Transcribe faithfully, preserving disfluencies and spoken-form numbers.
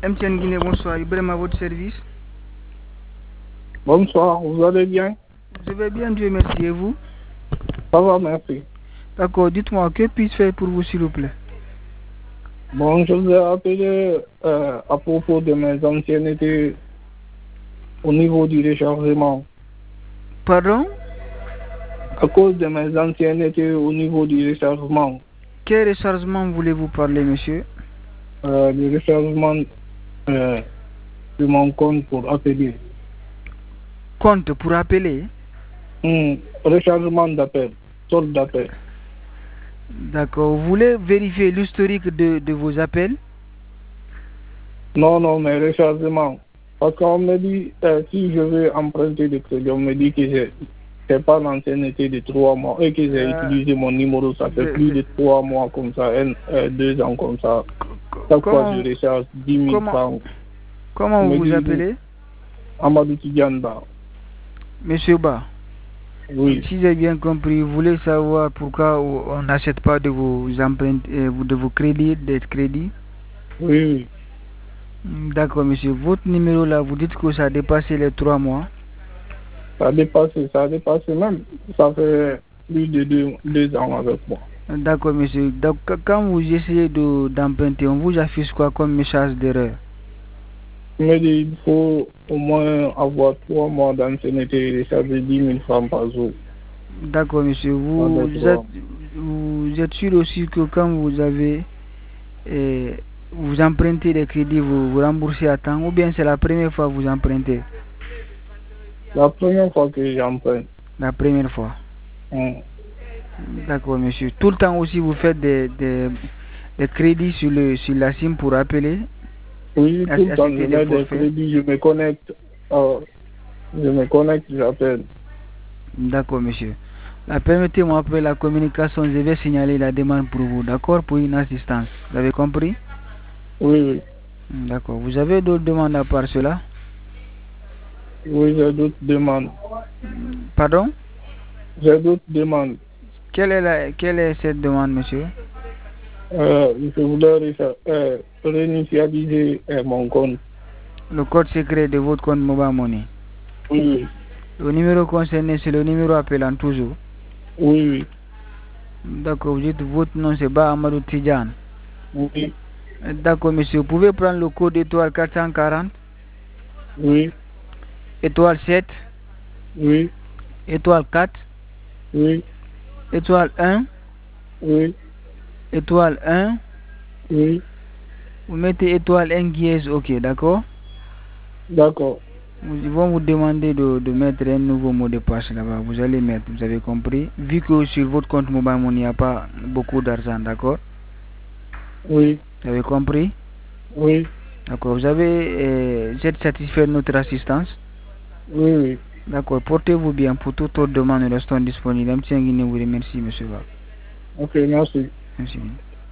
M T N Guinée, bonsoir. Ibrahim à votre service. Bonsoir, vous allez bien? Je vais bien, Dieu merci. Et vous? Ça va, merci. D'accord, dites-moi, que puis-je faire pour vous, s'il vous plaît? Bon, je vous ai appelé euh, à propos de mes anciennetés au niveau du rechargement. Pardon? À cause de mes anciennetés au niveau du rechargement. Quel rechargement voulez-vous parler, monsieur? Euh, le rechargement euh, de mon compte pour appeler. Compte pour appeler? Hum, rechargement d'appel, solde d'appel. D'accord. Vous voulez vérifier l'historique de, de vos appels? Non, non, mais rechargement. Parce qu'on me dit, euh, si je veux emprunter de crédit, on me dit que j'ai c'est pas l'ancienneté de trois mois et que j'ai euh, utilisé mon numéro, ça fait plus de trois mois comme ça, un, euh, deux ans comme ça. Chaque fois je recharge dix mille francs. Comment vous vous appelez? Amadou Tidjanda. Monsieur Ba. Oui. Si j'ai bien compris, vous voulez savoir pourquoi on n'achète pas de vos empreintes, de vos crédits, des crédits? Oui, oui. D'accord, monsieur. Votre numéro là, vous dites que ça a dépassé les trois mois? Ça a dépassé, ça a dépassé même. Ça fait plus de deux, deux ans avec moi. D'accord, monsieur. Donc, quand vous essayez d'emprunter, on vous affiche quoi comme message d'erreur? Il me dit qu'il faut au moins avoir trois mois d'ancienneté et ça veut dix mille francs par jour. D'accord, monsieur. Vous, vous, êtes, vous êtes sûr aussi que quand vous avez eh, vous empruntez des crédits, vous vous remboursez à temps, ou bien c'est la première fois que vous empruntez? La première fois que j'emprunte. La première fois. Hum. D'accord, monsieur. Tout le temps aussi, vous faites des, des, des crédits sur, le, sur la SIM pour appeler? Oui, tout le temps, je mets des crédits, je me connecte, euh, je me connecte, j'appelle. D'accord, monsieur. Permettez-moi, après la communication, je vais signaler la demande pour vous, d'accord, pour une assistance. Vous avez compris? Oui, oui. D'accord. Vous avez d'autres demandes à part cela? Oui, j'ai d'autres demandes. Pardon? J'ai d'autres demandes. Quelle est, la, quelle est cette demande, monsieur? Euh, je voudrais euh, réinitialiser euh, mon compte. Le code secret de votre compte Mobile Money? Oui, oui. Le numéro concerné, c'est le numéro appelant toujours? Oui, oui. D'accord, vous dites votre nom, c'est Ba Amadou Tidjane? Oui. D'accord, monsieur. Vous pouvez prendre le code étoile quatre cent quarante? Oui. Étoile sept? Oui. Étoile quatre? Oui. Étoile un? Oui. Étoile un? Oui. Vous mettez étoile un dièse, ok, d'accord? D'accord. Ils vont vous demander de, de mettre un nouveau mot de passe là-bas. Vous allez mettre, vous avez compris? Vu que sur votre compte Mobile Money, il n'y a pas beaucoup d'argent, d'accord? Oui. Vous avez compris? Oui. D'accord. Vous avez, euh, vous êtes satisfait de notre assistance? Oui, oui. D'accord. Portez-vous bien. Pour toute autre demande, nous restons disponibles. M T N Guinée vous remercie, monsieur. Ok, merci. Merci.